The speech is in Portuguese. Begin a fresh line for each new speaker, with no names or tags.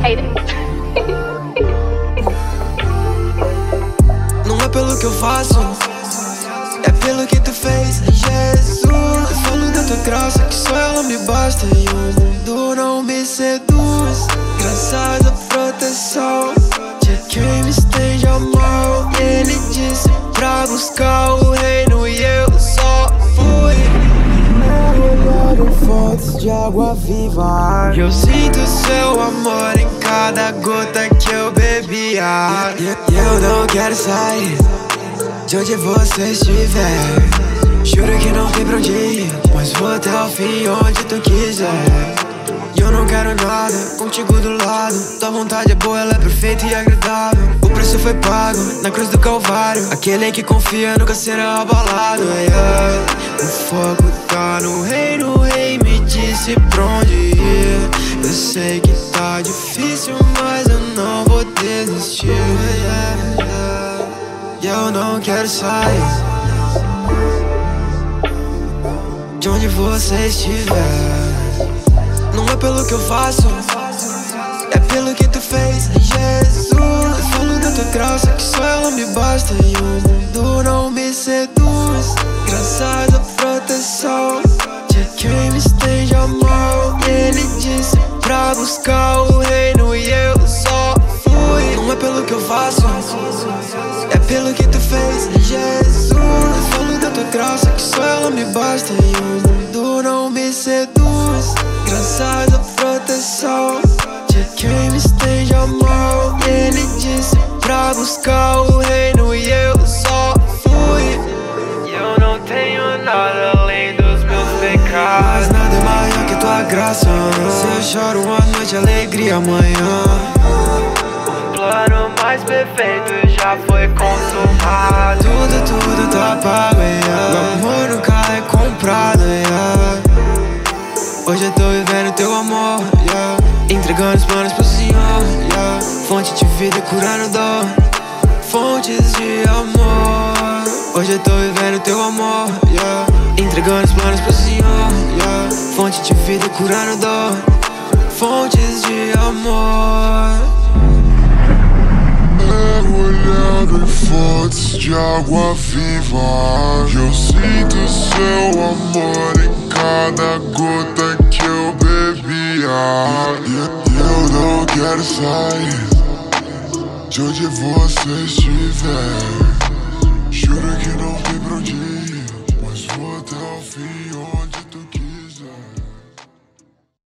hate it.
Não é pelo que eu faço, é pelo que tu fez, Jesus. Eu falo da tua graça, que só ela me basta. E o mundo não me seduz, graças à proteção de quem me estende a mão. Ele disse pra buscar o reino e eu só fui. Olhando fontes de água viva, eu sinto seu amor em cada gota que eu bebia. E eu não quero sair de onde você estiver. Juro que não tem pra onde ir, mas vou até o fim onde tu quiser. E eu não quero nada contigo do lado. Tua vontade é boa, ela é perfeita e agradável. O preço foi pago na cruz do Calvário. Aquele que confia nunca será abalado. O fogo tá no reino, o rei me disse pra onde ir. Eu sei que tá difícil, mas eu não vou desistir. E eu não quero sair de onde você estiver. Não é pelo que eu faço, é pelo que tu fez, Jesus. Eu falo da tua graça, que só ela me basta. E o mundo não me seduz, graças à proteção de quem me estende a mão. Ele disse pra buscar o reino e eu só fui. Não é pelo que eu faço, é pelo que tu fez, Jesus. Eu falo da tua graça, que só ela me basta. E o mundo não me seduz, graças à proteção de quem me estende a mão. Ele disse pra buscar o reino e eu só fui. E eu não tenho nada além dos meus pecados, mas nada é maior que tua graça. Se eu choro uma noite, alegria amanhã. O plano mais perfeito já foi consumado. Tudo tá pago, o amor nunca é comprado, Hoje eu tô vivendo teu amor, entregando os planos pro Senhor, Fonte de vida curando dor, fontes de amor. Hoje eu tô vivendo teu amor, entregando os planos pro Senhor, Fonte de vida curando dor, fontes de amor.
Mergulhado em fontes de água viva, eu sinto seu amor em cada gota que eu bebia. E eu não quero sair de onde você estiver. Juro que não tem pra onde ir, mas vou até o fim.